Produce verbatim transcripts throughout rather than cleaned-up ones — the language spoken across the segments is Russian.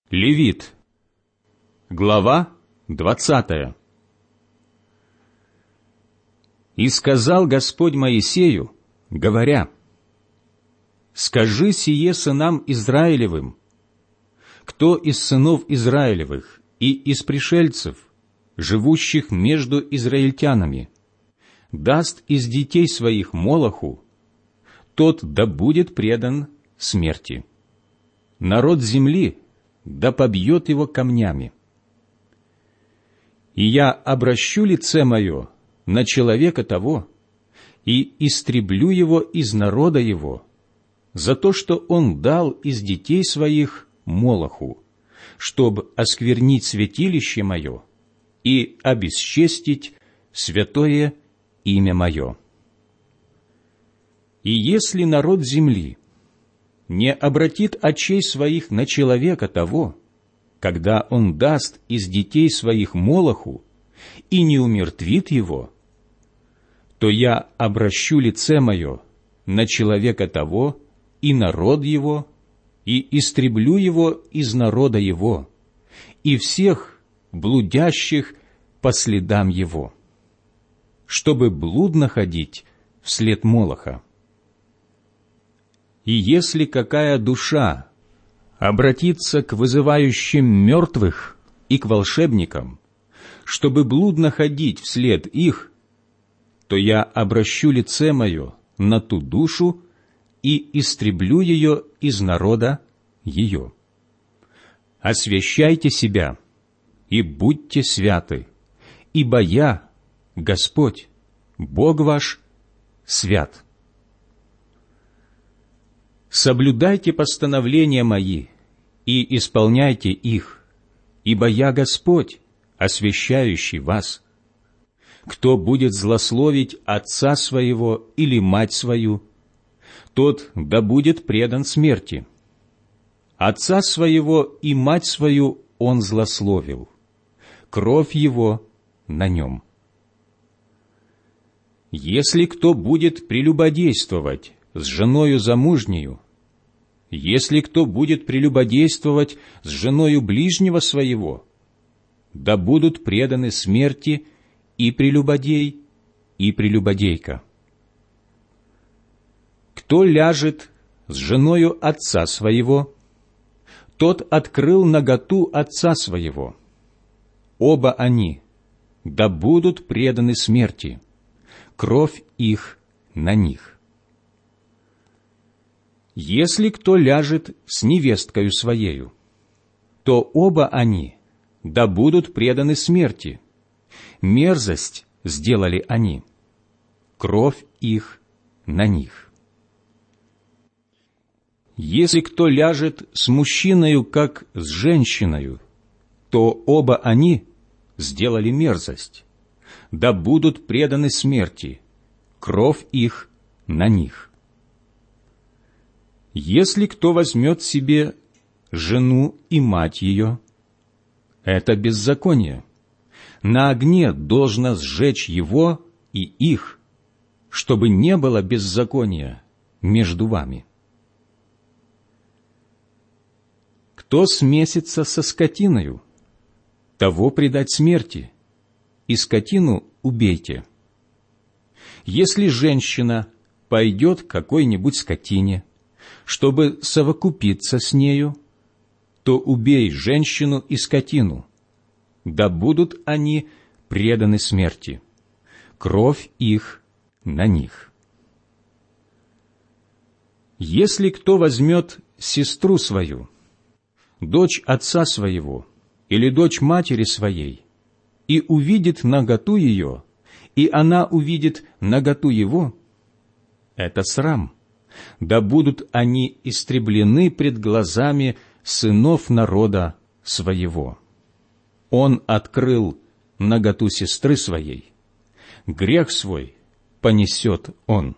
Левит, глава двадцатая. «И сказал Господь Моисею, говоря: скажи сие сынам Израилевым: кто из сынов Израилевых и из пришельцев, живущих между израильтянами, даст из детей своих Молоху, тот да будет предан смерти. Народ земли да побьет его камнями. И я обращу лице мое на человека того и истреблю его из народа его за то, что он дал из детей своих Молоху, чтобы осквернить святилище мое и обесчестить святое имя мое. И если народ земли не обратит очей своих на человека того, когда он даст из детей своих Молоху, и не умертвит его, то я обращу лице мое на человека того и народ его, и истреблю его из народа его, и всех блудящих по следам его, чтобы блудно ходить вслед Молоха. И если какая душа обратится к вызывающим мертвых и к волшебникам, чтобы блудно ходить вслед их, то я обращу лице мое на ту душу и истреблю ее из народа ее. Освящайте себя и будьте святы, ибо я, Господь, Бог ваш, свят. Соблюдайте постановления мои и исполняйте их, ибо я Господь, освящающий вас. Кто будет злословить отца своего или мать свою, тот да будет предан смерти. Отца своего и мать свою он злословил, кровь его на нем. Если кто будет прелюбодействовать с женою замужнею, если кто будет прелюбодействовать с женою ближнего своего, да будут преданы смерти и прелюбодей, и прелюбодейка. Кто ляжет с женою отца своего, тот открыл наготу отца своего. Оба они да будут преданы смерти, кровь их на них. Если кто ляжет с невесткою своею, то оба они да будут преданы смерти. Мерзость сделали они, кровь их на них. Если кто ляжет с мужчиною, как с женщиною, то оба они сделали мерзость, да будут преданы смерти, кровь их на них. Если кто возьмет себе жену и мать ее, это беззаконие. На огне должно сжечь его и их, чтобы не было беззакония между вами. Кто смесится со скотиною, того предать смерти, и скотину убейте. Если женщина пойдет к какой-нибудь скотине, чтобы совокупиться с нею, то убей женщину и скотину, да будут они преданы смерти, кровь их на них. Если кто возьмет сестру свою, дочь отца своего или дочь матери своей, и увидит наготу ее, и она увидит наготу его, это срам. Да будут они истреблены пред глазами сынов народа своего. Он открыл наготу сестры своей, грех свой понесет он.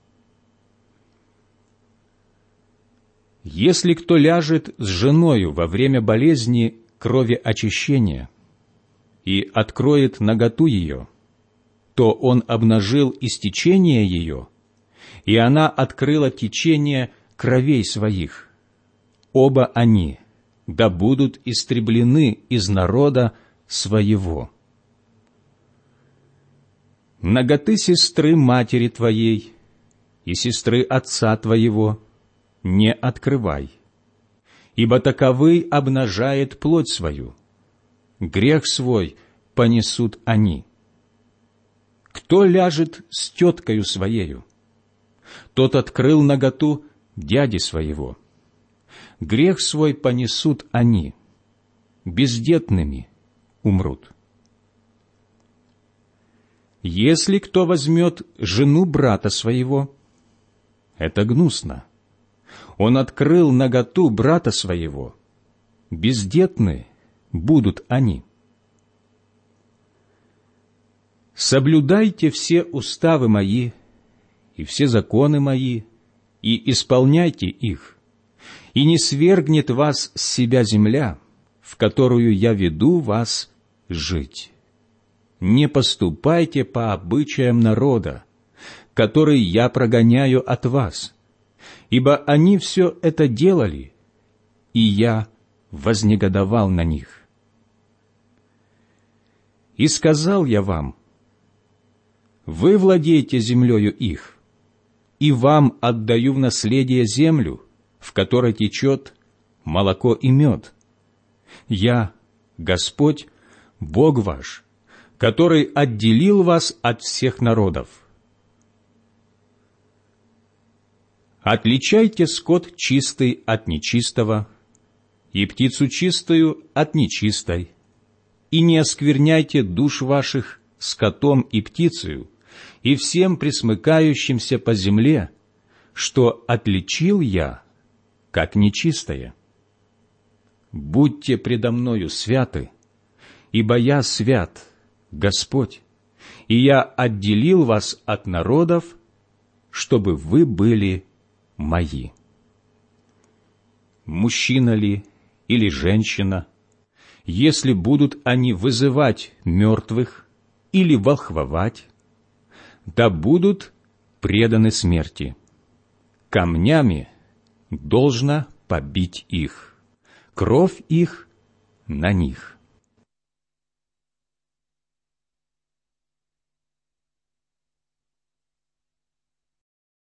Если кто ляжет с женою во время болезни крови очищения и откроет наготу ее, то он обнажил истечение ее, и она открыла течение кровей своих. Оба они да будут истреблены из народа своего. Наготы сестры матери твоей и сестры отца твоего не открывай, ибо таковый обнажает плоть свою, грех свой понесут они. Кто ляжет с теткою своею, тот открыл наготу дяди своего. Грех свой понесут они, бездетными умрут. Если кто возьмет жену брата своего, это гнусно. Он открыл наготу брата своего, бездетны будут они. Соблюдайте все уставы мои и все законы мои, и исполняйте их, и не свергнет вас с себя земля, в которую я веду вас жить. Не поступайте по обычаям народа, который я прогоняю от вас, ибо они все это делали, и я вознегодовал на них. И сказал я вам: вы владеете землею их, и вам отдаю в наследие землю, в которой течет молоко и мед. Я, Господь, Бог ваш, который отделил вас от всех народов. Отличайте скот чистый от нечистого, и птицу чистую от нечистой, и не оскверняйте душ ваших скотом и птицею, и всем пресмыкающимся по земле, что отличил я, как нечистое. Будьте предо мною святы, ибо я свят, Господь, и я отделил вас от народов, чтобы вы были мои. Мужчина ли или женщина, если будут они вызывать мертвых или волхвовать, да будут преданы смерти. Камнями должно побить их, кровь их на них.